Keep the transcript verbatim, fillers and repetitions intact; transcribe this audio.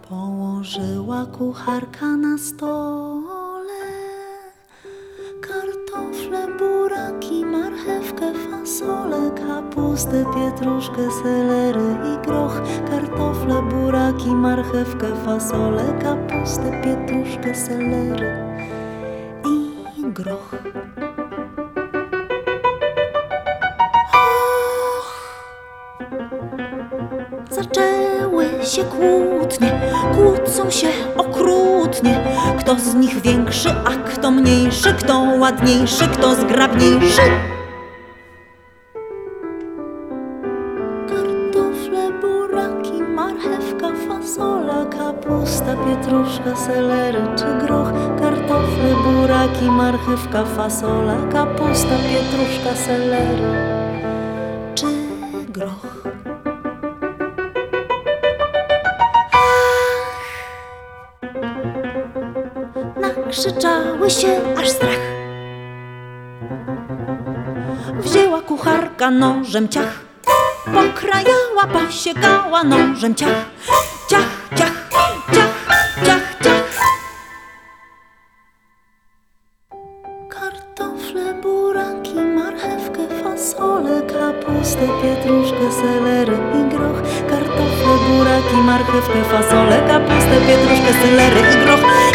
Położyła kucharka na stole kartofle, buraki, marchewkę, fasolę, kapustę, pietruszkę, selery i groch. Kartofle, buraki, marchewkę, fasolę, kapustę, pietruszkę, selery i groch. Zaczęły się kłótnie, kłócą się okrutnie. Kto z nich większy, a kto mniejszy, kto ładniejszy, kto zgrabniejszy. Kartofle, buraki, marchewka, fasola, kapusta, pietruszka, selery czy groch. Kartofle, buraki, marchewka, fasola, kapusta, pietruszka, selery czy groch. Nakrzyczały się aż strach. Wzięła kucharka nożem ciach, pokrajała, posiekała nożem ciach, ciach, ciach, ciach, ciach, ciach. Kartofle, buraki, marchewkę, fasolę, kapustę, pietruszkę, selery i groch. Kartofle, buraki, marchewkę, fasolę, kapustę, pietruszkę, selery i groch.